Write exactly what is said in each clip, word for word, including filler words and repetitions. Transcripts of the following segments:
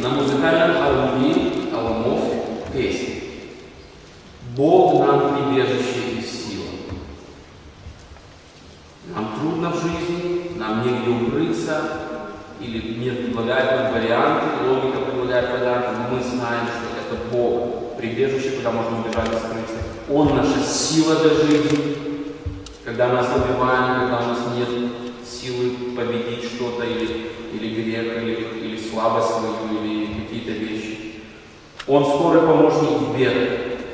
на музыкальном орудии Аламов песни. Бог нам прибежище и сила. Нам трудно в жизни, нам негде укрыться, или мир предлагает нам варианты, логика предлагает варианты, но мы знаем, что это Бог, прибежище, куда можно убежать и скрыться. Он наша сила для жизни. Когда мы ослабеваем, когда у нас нет силы победить что-то, или, или грех, или, или слабость свою, или какие-то вещи. Он скорый помощник в бедах.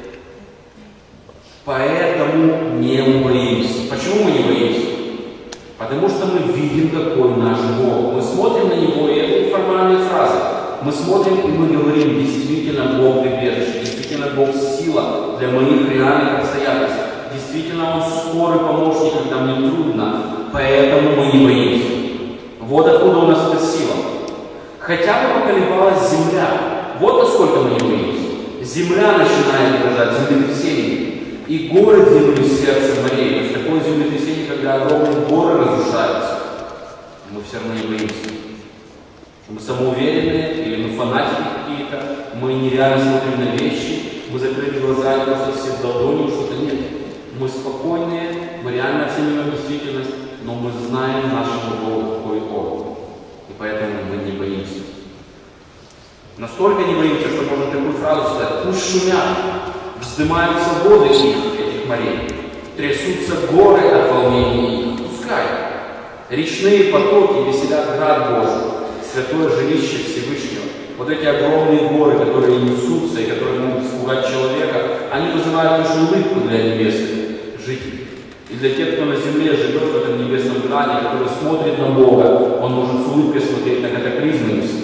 Поэтому не боимся. Почему мы не боимся? Потому что мы видим, какой наш Бог. Мы смотрим на Него, и это не формальные фразы. Мы смотрим, и мы говорим, действительно Бог прибежище, действительно Бог сила для моих реальных обстоятельств. Действительно Он скорый помощник, когда мне трудно. Поэтому мы не боимся. Вот откуда у нас эта сила. Хотя бы поколебалась земля. Вот насколько мы не боимся. Земля начинает дрожать, землетрясение. И горы двинулись в сердце морей. То есть такое землетрясение, когда огромные горы разрушаются. Мы все равно не боимся. Мы самоуверенные, или мы фанатики какие-то, мы нереально смотрим на вещи, мы закрыли глаза и просто все в долгоне, что-то нет. Мы спокойные, мы реально оцениваем действительность, но мы знаем нашего Бога, какой Он. И поэтому мы не боимся. Настолько не боимся, что можно такую фразу сказать: пусть шумят, вздымаются воды их, этих морей, трясутся горы от волнения их, пускай. Речные потоки веселят град Божий, святое жилище Всевышнего. Вот эти огромные горы, которые несутся и которые могут испугать человека, они вызывают лишь улыбку для небесных жителей. И для тех, кто на земле живет в этом небесном граде, который смотрит на Бога, он может с улыбкой смотреть на катаклизмы небесные.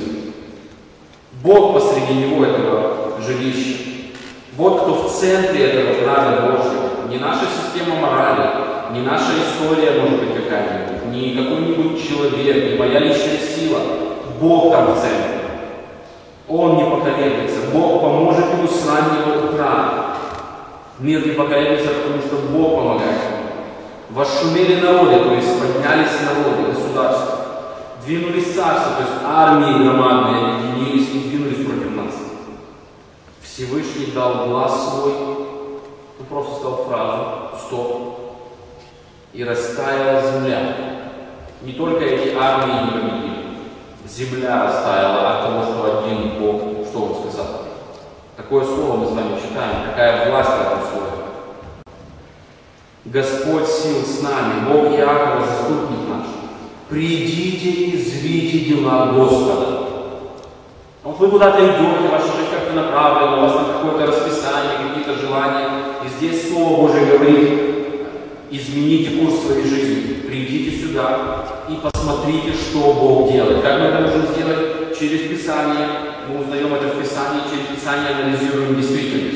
Бог посреди него, этого жилища. Вот кто в центре этого града Божьего. Не наша система морали, не наша история, может быть, какая-нибудь, не какой-нибудь человек, не моя личная сила. Бог там в центре. Он не поколеблется. Бог поможет ему с раннего утра. Мир не поколеблется, потому что Бог помогает ему. Восшумели народы, то есть поднялись народы, государства. Двинулись царства, то есть армии громадные объединились и двинулись против нас. Всевышний дал глаз свой, он просто сказал фразу «стоп», и растаяла земля. Не только эти армии не победили. Земля растаяла от того, что один Бог, что Он сказал. Такое слово мы с вами читаем, какая власть в этом слове. Господь сил с нами, Бог Иакова, заступник наш. Придите и зрите дела Господа. Вот вы куда-то идете, ваша жизнь как-то направлена, у вас там какое-то расписание, какие-то желания. И здесь Слово Божие говорит: измените курс своей жизни, придите сюда и посмотрите, что Бог делает. Как мы это можем сделать? Через Писание. Мы узнаем это в Писании, через Писание анализируем действительность.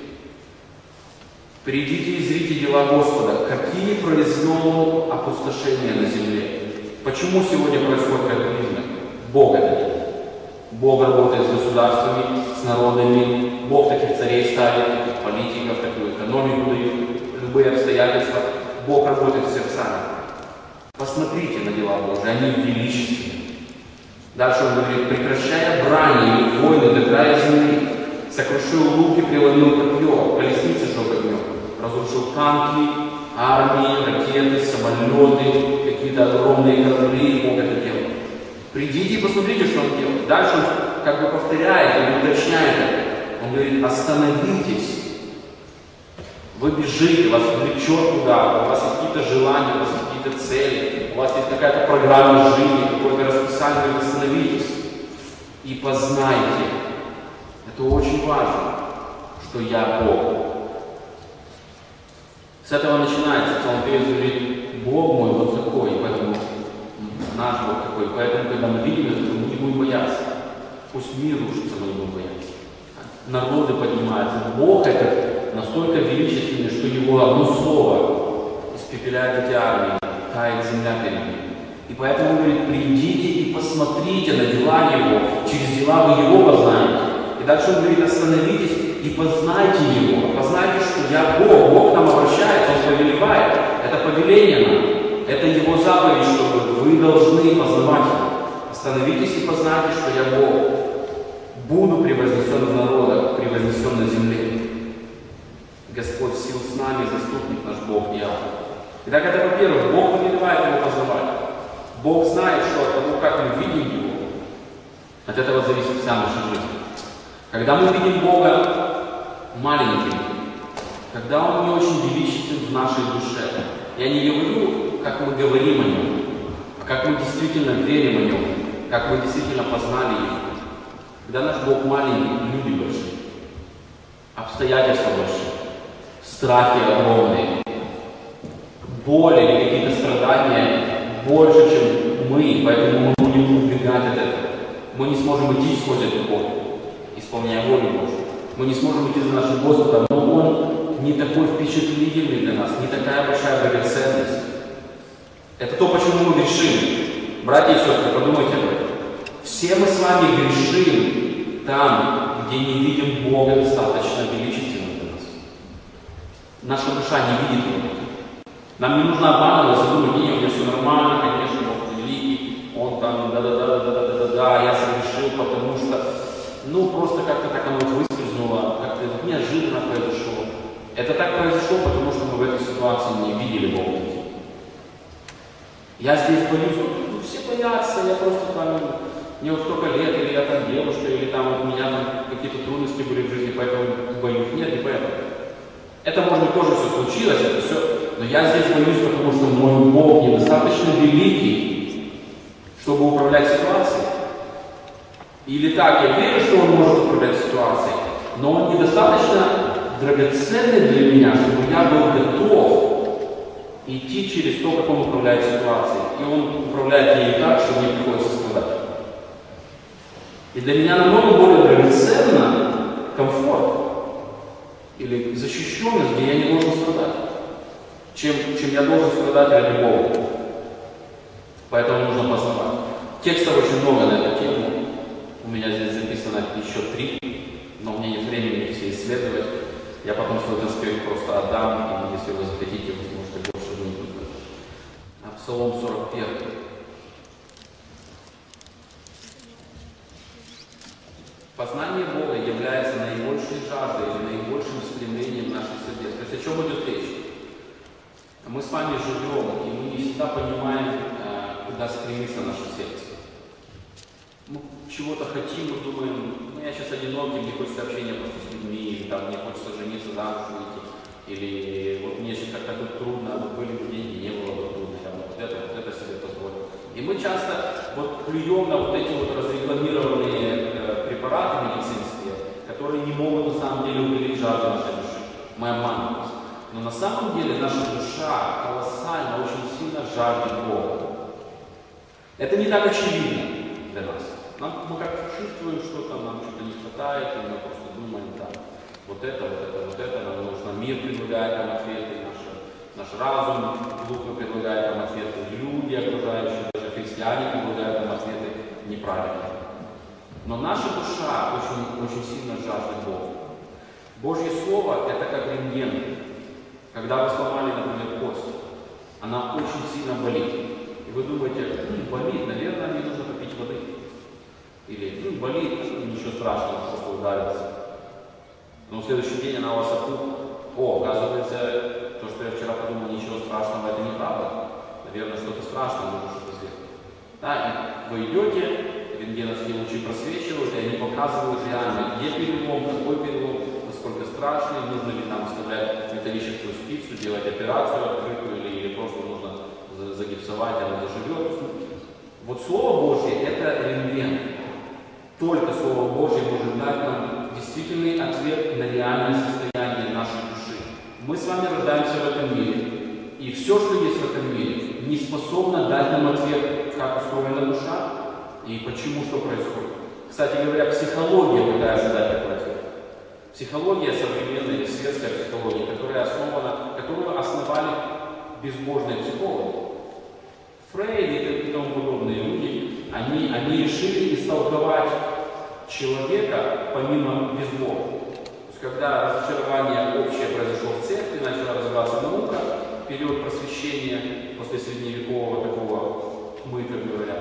Придите и зрите дела Господа. Какие произвел опустошения на земле? Почему сегодня происходит катаклизмы? Бог это делает. Бог работает с государствами, с народами. Бог таких царей ставит, таких политиков, такую экономику дает, любые обстоятельства. Бог работает с сердцами. Посмотрите на дела Божьи, они величественны. Дальше он говорит: прекращая брани и войны до края земли, сокрушил луки, преломил копье, колесницы сжег огнем, разрушил танки, армии, ракеты, самолеты, какие-то огромные корабли. Бог это делает. Придите и посмотрите, что Он делает. Дальше он как бы повторяет и уточняет это. Он говорит: остановитесь. Вы бежите, вас влечет туда, у вас есть какие-то желания, у вас есть какие-то цели, у вас есть какая-то программа жизни, какое-то расписание. Вы остановитесь и познайте. Это очень важно, что я Бог. С этого начинается. Псалмопевец говорит: Бог мой вот такой, поэтому наш Бог такой. Поэтому, когда мы видим это, мы не будем бояться. Пусть мир рушится, мы не будем бояться. Народы поднимаются. Бог этот настолько величественный, что Его одно слово испепеляет эти армии, тает земля перед ним. И поэтому он говорит: придите и посмотрите на дела Его, через дела вы Его познаете. И дальше он говорит: остановитесь и познайте Его. Познайте, что я Бог. Бог к нам обращается, Он повелевает. Это повеление нам. Это Его заповедь, что вы должны познавать Его. Остановитесь и познайте, что я Бог. Так это, во-первых, Бог повелевает его познавать. Бог знает, что от того, как мы видим Его, от этого зависит вся наша жизнь. Когда мы видим Бога маленьким, когда Он не очень величествен в нашей душе, я не говорю, как мы говорим о Нем, а как мы действительно верим о Нем, как мы действительно познали Его. Когда наш Бог маленький, люди большие, обстоятельства большие, страхи огромные, боли или какие-то страдания больше, чем мы, поэтому мы будем убегать от этого. Мы не сможем идти сквозь эту боль, исполняя волю Божью. Мы не сможем идти за нашим Господом, но Он не такой впечатлительный для нас, не такая большая драгоценность. Это то, почему мы грешим. Братья и сестры, подумайте об этом. Все мы с вами грешим там, где не видим Бога достаточно величественным для нас. Наша душа не видит Его. Нам не нужно обманываться, думать, не, у меня все нормально, конечно, Бог великий, Он там, да-да-да-да-да-да-да, я согрешил, потому что, ну, просто как-то так оно выскользнуло, как-то неожиданно произошло. Это так произошло, потому что мы в этой ситуации не видели Бога. Я здесь боюсь, ну, все боятся, я просто там, мне вот столько лет, или я там девушка, или там у меня там какие-то трудности были в жизни, поэтому боюсь. Нет, не поэтому. Это, может быть, тоже все случилось, это все. Но я здесь боюсь, потому что мой Бог недостаточно великий, чтобы управлять ситуацией. Или так, я верю, что Он может управлять ситуацией, но Он недостаточно драгоценный для меня, чтобы я был готов идти через то, как Он управляет ситуацией. И Он управляет ею так, что мне приходится страдать. И для меня намного более драгоценно комфорт или защищенность, где я не должен страдать, чем, чем я должен страдать ради Бога. Поэтому нужно познавать. Текстов очень много на эту тему. У меня здесь записано еще три, но у меня нет времени их все исследовать. Я потом свой конспект просто отдам, и если вы захотите, вы сможете больше вникнуть. Псалом сорок один. Познание Бога является наибольшей жаждой или наибольшим стремлением наших сердец. То есть о чем идет речь? Мы с вами живем, и мы не всегда понимаем, куда стремится наше сердце. Мы чего-то хотим, мы думаем, ну я сейчас одинокий, мне хочется общения просто с людьми, или там мне хочется жениться, замуж выйти, или вот мне сейчас как-то тут трудно, вот были бы деньги, не было бы трудно, я вот это, вот это себе позволил. И мы часто вот плюем на вот эти вот разрекламированные э, препараты медицинские, которые не могут на самом деле уберечь жажду нашей души. Мы обманываемся. Но на самом деле наша душа колоссально, очень сильно жаждет Бога. Это не так очевидно для нас. Нам, мы как чувствуем что-то, нам что-то не хватает, и мы просто думаем, да, вот это, вот это, вот это, нам нужно, мир предлагает нам ответы, наш, наш разум глупо предлагает нам ответы, люди окружающие, даже христиане предлагают нам ответы неправильные. Но наша душа очень, очень сильно жаждет Бога. Божье Слово – это как рентген. Когда вы сломали, например, кость, она очень сильно болит. И вы думаете, ну, болит, наверное, мне нужно попить воды. Или, ну, болит, ничего страшного, просто ударился. Но в следующий день она у вас опухла. О, оказывается, то, что я вчера подумал, ничего страшного, это неправда. Наверное, что-то страшное, нужно что-то сделать. Да, и вы идете, рентгеновские лучи просвечивают, и они показывают реально, где перелом, какой перелом, насколько страшный, нужно ли там вставлять металлическую спицу, делать операцию открытую, или, или просто нужно загипсовать, она заживет. Вот Слово Божье – это рентген. Только Слово Божье может дать нам действительный ответ на реальное состояние нашей души. Мы с вами рождаемся в этом мире, и все, что есть в этом мире, не способно дать нам ответ, как устроена душа и почему, что происходит. Кстати говоря, психология пытается дать такой ответ. Психология современная или светская психология, которая основана, которую основали безбожные психологи. Фрейд и тому подобные люди, они, они решили истолковать человека помимо безбога. То есть, когда разочарование общее произошло в церкви, начала развиваться наука, период просвещения после средневекового такого мыка, говорят.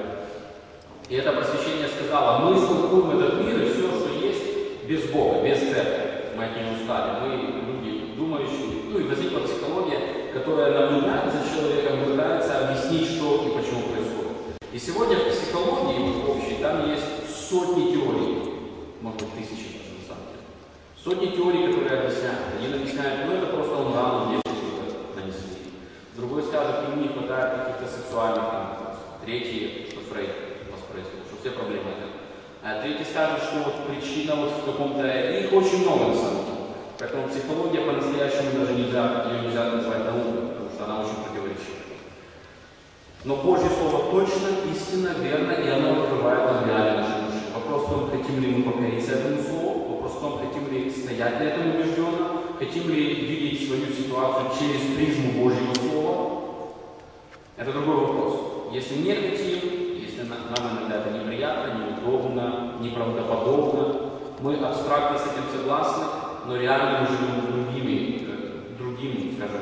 И это просвещение сказало, мы истолкуем этот мир и все, что есть, без Бога, без церкви. Мы от него устали. Мы люди думающие. Ну и возникла психология, которая наблюдает за человеком, пытается объяснить, что и почему происходит. И сегодня в психологии общей там есть сотни теорий, может быть тысячи даже на самом деле. Сотни теорий, которые объясняют. Один объясняет, ну это просто он рано в детстве что-то нанесли. Другой скажет, ему не хватает каких-то сексуальных там. Третий, что Фрейд воспроизвел, что все проблемы это. А третий скажет, что вот причина вот в каком-то... Их очень много на самом деле. Поэтому психология по-настоящему даже нельзя, ее нельзя называть наукой, потому что она очень противоречива. Но Божье Слово точно, истинно, верно, и оно открывает нам реально наши души. Вопрос в том, хотим ли мы покориться этому Слову, вопрос в том, хотим ли стоять на этом убежденно, хотим ли видеть свою ситуацию через призму Божьего Слова. Это другой вопрос. Если не хотим, если нам иногда это неприятно, неудобно, неправдоподобно, мы абстрактно с этим согласны, но реально мы живем другими, другим, скажем,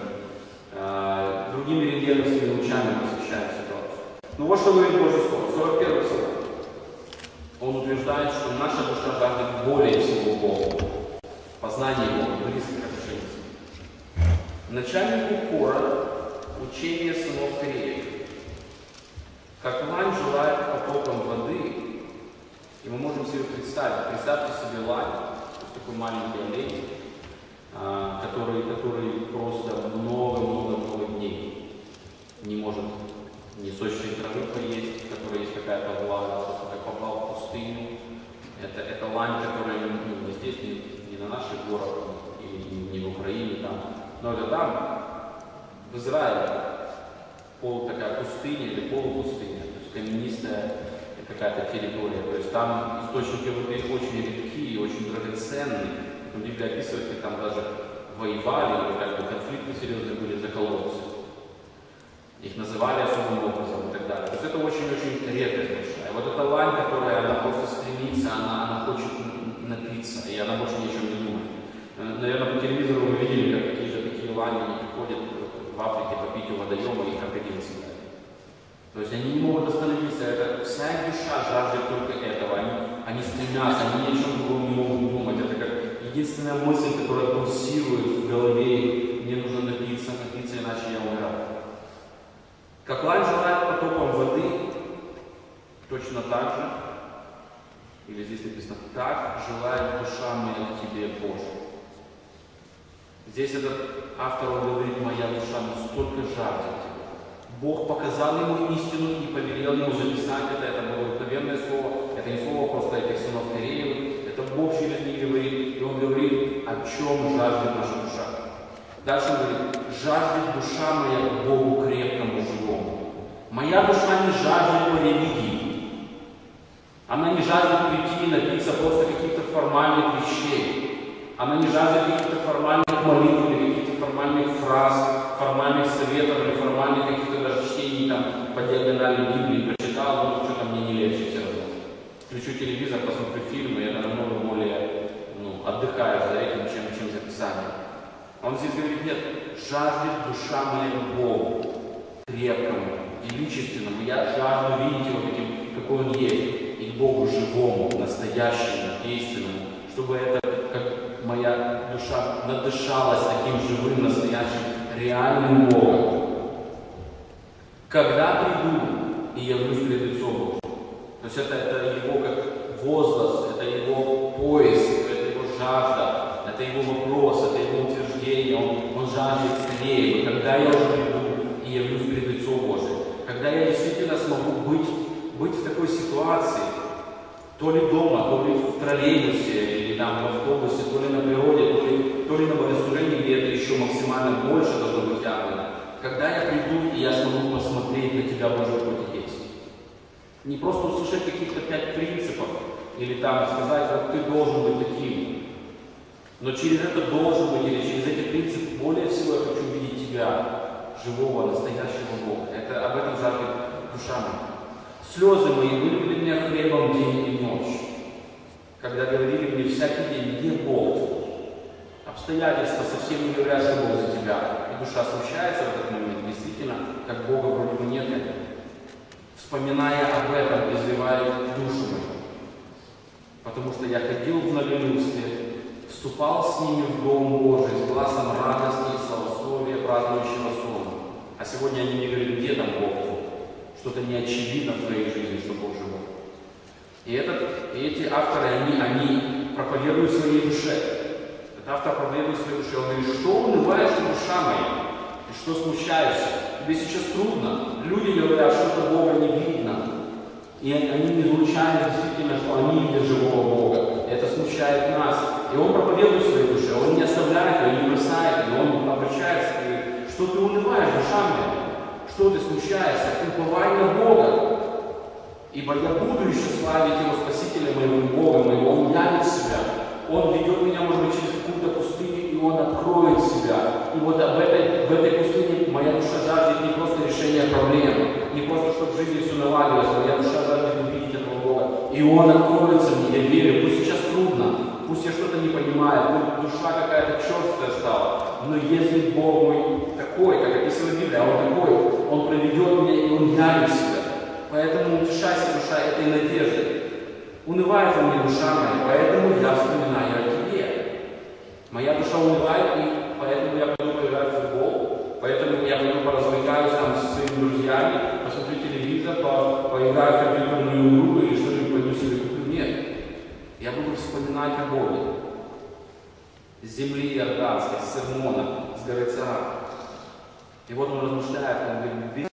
э, другими религиозными лучами посвящаем ситуацию. Ну вот что говорит Божье Слово. сорок первый псалом. Он утверждает, что наша душа жаждет более всего Бога, познание Бога, близких отношений с Ним. Начальнику хора учение сынов Кореев. Как лань желает потоком воды, и мы можем себе представить, представьте себе лань, то есть такой маленький олень, а, который, который просто много-много-много дней не может ни сочной травы поесть, в которой есть какая-то влага, просто как попал в пустыню. Это, это лань, которая ну, не здесь, не, не на наших горах, и не, не в Украине, там, но это там, в Израиле. Пол такая пустыня или полупустыня, то есть каменистая какая-то территория. То есть там источники воды очень редкие и очень драгоценные. Там Библия описывает, как там даже воевали, или как бы конфликты серьезные были за колодцы. Их называли особым образом и так далее. То есть это очень-очень редкость большая. И вот эта лань, которая она просто стремится, она, она хочет напиться, и она больше ни о чем не думает. Наверное, по телевизору вы видели, как такие же такие лани они приходят в Африке попить у водоема и крокодилы съедают. То есть они не могут остановиться. Это вся их душа жаждет только этого. Они, они стремятся, они ни о чем другом не могут думать. Это как единственная мысль, которая пульсирует в голове. Мне нужно напиться, напиться, иначе я умираю. Как лань желает потоком воды, точно так же, или здесь написано, так желает душа моя к тебе, Боже. Здесь этот автор он говорит, моя душа настолько жаждет тебя. Бог показал ему истину и повелел ему записать это. Это было вдохновенное слово. Это не слово просто этих сынов Кореев. Это Бог через них говорит. И он говорит, о чем жаждет наша душа. Дальше он говорит, жаждет душа моя к Богу крепкому, живому. Моя душа не жаждет по религии. Она не жаждет прийти и напиться просто каких-то формальных вещей. Она не жаждет каких-то формальных молитв или каких-то формальных фраз, формальных советов или формальных каких-то даже чтений там, по диагонали Библии. Прочитал, ну что-то мне не легче все равно. Включу телевизор, посмотрю фильмы, и это намного более, ну, отдыхаешь за этим, чем, чем за писанием. Он здесь говорит, нет, жаждет душа моя к Богу, крепкому, величественному. Я жажду видеть его таким, какой он есть, и к Богу живому, настоящему, действенному, чтобы это, как моя душа надышалась таким живым, настоящим, реальным Богом. Когда приду и явлюсь пред лицом Божьим. То есть это, это его как возглас, это его поиск, это его жажда, это его вопрос, это его утверждение, он, он жаждет скорее. Когда я уже приду и явлюсь пред лицом Божьим, когда я действительно смогу быть, быть в такой ситуации, то ли дома, то ли в троллейбусе, или там в автобусе, то ли на природе, то ли, то ли на богослужении, где это еще максимально больше должно быть явно. Когда я приду, и я смогу посмотреть на тебя, Боже, какой ты есть. Не просто услышать каких-то пять принципов, или там сказать, вот ты должен быть таким. Но через это должен быть, или через эти принципы, более всего я хочу видеть тебя, живого, настоящего Бога. Это об этом жаждет душа моя. Слезы мои были для меня хлебом день и ночь, когда говорили мне всякий день, где Бог твой? Обстоятельства совсем не говорят, что Бог за тебя. И душа смущается в этот момент, действительно, как Бога вроде бы нет. Вспоминая об этом, изливает душу мою. Потому что я ходил в многолюдстве, вступал с ними в Дом Божий, с глазом радости и славословия празднующего слова. А сегодня они мне говорят, где там Бог? Что-то не очевидно в твоей жизни, что Бог живой. И, этот, и эти авторы, они, они проповедуют своей душе. Этот автор проповедует своей душе. Он говорит, что унываешь, душа моя? И что смущаешься? Тебе сейчас трудно. Люди говорят, что-то Бога не видно. И они не излучают действительно, что они видят живого Бога. Это смущает нас. И он проповедует своей душе. Он не оставляет ее, не бросает ее. Он обращается и говорит, что ты унываешь, душа моя? Что ты смущаешься? Уповай на Бога. Ибо я буду еще славить Его Спасителя моего, Бога моего. Он явит себя. Он ведет меня, может быть, через какую-то пустыню, и Он откроет себя. И вот об этой, в этой пустыне моя душа жаждет не просто решения проблем, не просто, чтобы в жизни все наладилось. Моя душа жаждет увидеть этого Бога. И Он откроется мне, я верю. Пусть сейчас трудно, пусть я что-то не понимаю, пусть душа какая-то черствая стала. Но если Бог мой такой, как описано в Библии, а Он такой, Он проведет меня, и Он явит себя. Поэтому утешайся, душа, этой надеждой. Унывает во мне душа моя, поэтому я вспоминаю о тебе. Моя душа унывает, и поэтому я пойду поиграть в футбол, поэтому я пойду поразвлекаюсь там со своими друзьями, посмотрю телевизор, по, поиграю в компьютерную игру или что-нибудь пойду себе куплю. Нет. Я буду вспоминать о Боге. С земли Иорданской, с Сырмона, с горы Цара. И вот он размышляет, он говорит,